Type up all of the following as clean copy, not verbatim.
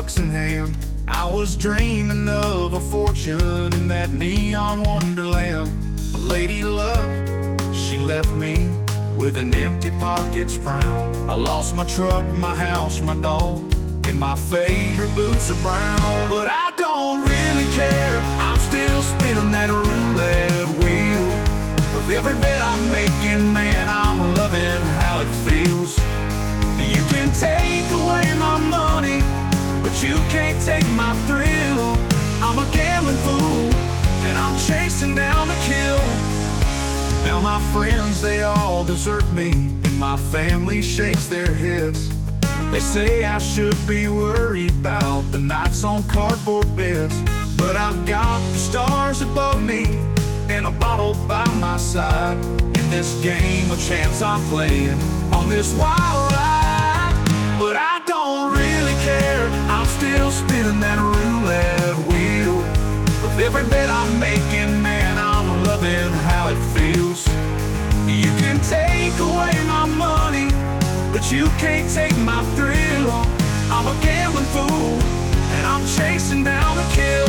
bucks in hand. I was dreaming of a fortune in that neon wonderland. A lady love, she left me with an empty pockets frown. I lost my truck, my house, my dog, and my favorite boots are brown. But I don't really care, I'm still spinning that roulette wheel. With every bet I'm making, man, I'm loving how it feels. You can take away my money, but you can't take my thrill. I'm a gambling fool, and I'm chasing down the kill. Now my friends, they all desert me, and my family shakes their heads. They say I should be worried about the nights on cardboard beds. But I've got the stars above me, and a bottle by my side. In this game of chance I'm playing, on this wild ride. But I don't really care, I'm still spinning that roulette wheel. With every bet I'm making, man, I'm loving how it feels. You can take away my money, but you can't take my thrill. I'm a gambling fool, and I'm chasing down the kill.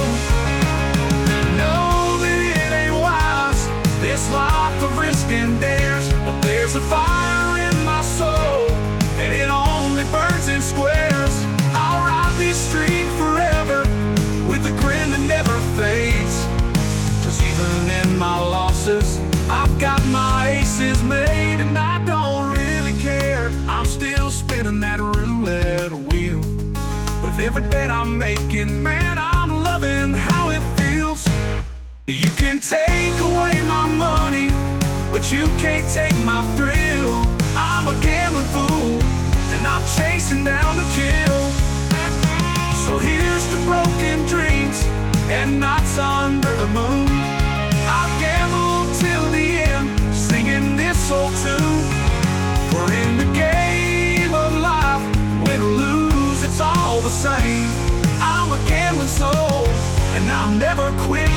Know that it ain't wise, this life of risk and dares. But there's a fire in my soul, and it only burns in squares. I'll ride this street forever with a grin that never fades. 'Cause even in my losses, I've got my aces made. And I don't really care, I'm still spinning that roulette wheel. With every bet I'm making, man, I'm loving how it feels. You can take away my money, but you can't take my thrill. I'm a gambling fool, and I'm chasing down the kill. So here's to broken dreams and nights under the moon. I'll gamble till the end, singing this old tune. We're in the game of life, win or lose, it's all the same. I'm a gambling soul, and I'll never quit